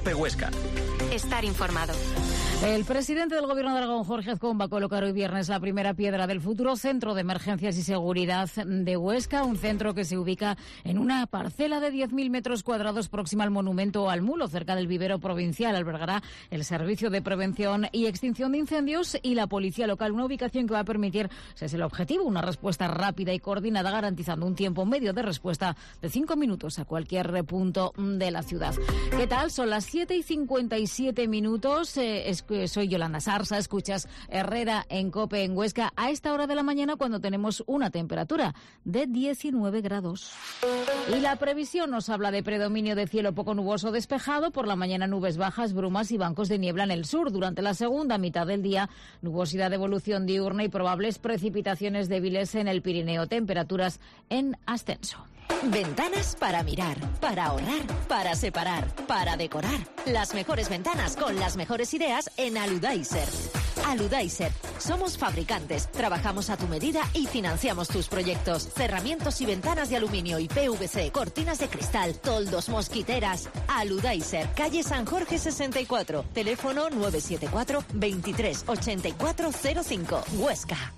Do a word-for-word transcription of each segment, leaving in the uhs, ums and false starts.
COPE Huesca. Estar informado. El presidente del Gobierno de Aragón, Jorge Azcón, va a colocar hoy viernes la primera piedra del futuro Centro de Emergencias y Seguridad de Huesca, un centro que se ubica en una parcela de diez mil metros cuadrados próxima al monumento al Mulo, cerca del vivero provincial. Albergará el Servicio de Prevención y Extinción de Incendios y la Policía Local, una ubicación que va a permitir, ese es el objetivo, una respuesta rápida y coordinada, garantizando un tiempo medio de respuesta de cinco minutos a cualquier punto de la ciudad. ¿Qué tal? Son las siete y cincuenta y siete minutos. Eh, es Soy Yolanda Sarsa, escuchas Herrera en COPE en Huesca a esta hora de la mañana, cuando tenemos una temperatura de diecinueve grados. Y la previsión nos habla de predominio de cielo poco nuboso despejado, por la mañana nubes bajas, brumas y bancos de niebla en el sur. Durante la segunda mitad del día, nubosidad de evolución diurna y probables precipitaciones débiles en el Pirineo, temperaturas en ascenso. Ventanas para mirar, para ahorrar, para separar, para decorar. Las mejores ventanas con las mejores ideas en Aludaiser. Aludaiser. Somos fabricantes, trabajamos a tu medida y financiamos tus proyectos. Cerramientos y ventanas de aluminio y P V C, cortinas de cristal, toldos, mosquiteras. Aludaiser, calle San Jorge sesenta y cuatro. Teléfono nueve siete cuatro, veintitrés, ochenta y cuatro cero cinco. Huesca.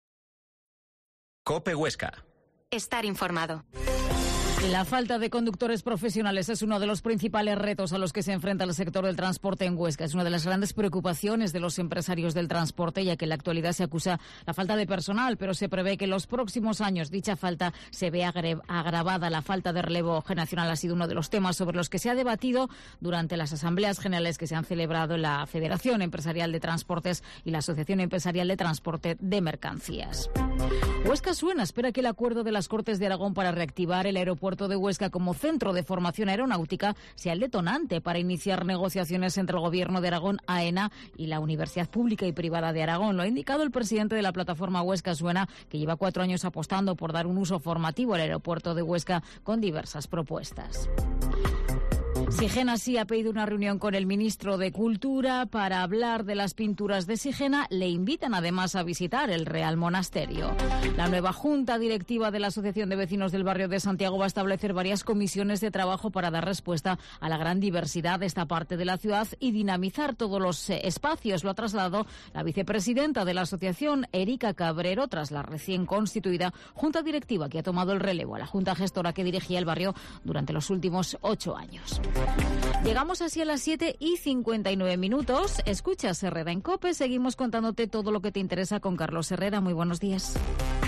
COPE Huesca. Estar informado. La falta de conductores profesionales es uno de los principales retos a los que se enfrenta el sector del transporte en Huesca. Es una de las grandes preocupaciones de los empresarios del transporte, ya que en la actualidad se acusa la falta de personal, pero se prevé que en los próximos años dicha falta se vea agravada. La falta de relevo generacional ha sido uno de los temas sobre los que se ha debatido durante las asambleas generales que se han celebrado en la Federación Empresarial de Transportes y la Asociación Empresarial de Transporte de Mercancías. Huesca Suena espera que el acuerdo de las Cortes de Aragón para reactivar el aeropuerto de Huesca como centro de formación aeronáutica sea el detonante para iniciar negociaciones entre el Gobierno de Aragón, AENA y la Universidad Pública y Privada de Aragón. Lo ha indicado el presidente de la plataforma Huesca Suena, que lleva cuatro años apostando por dar un uso formativo al aeropuerto de Huesca con diversas propuestas. Sigena sí ha pedido una reunión con el ministro de Cultura para hablar de las pinturas de Sigena. Le invitan además a visitar el Real Monasterio. La nueva Junta Directiva de la Asociación de Vecinos del Barrio de Santiago va a establecer varias comisiones de trabajo para dar respuesta a la gran diversidad de esta parte de la ciudad y dinamizar todos los espacios. Lo ha trasladado la vicepresidenta de la asociación, Erika Cabrero, tras la recién constituida Junta Directiva que ha tomado el relevo a la Junta Gestora que dirigía el barrio durante los últimos ocho años. Llegamos así a las siete y cincuenta y nueve minutos. Escuchas Herrera en COPE. Seguimos contándote todo lo que te interesa con Carlos Herrera. Muy buenos días.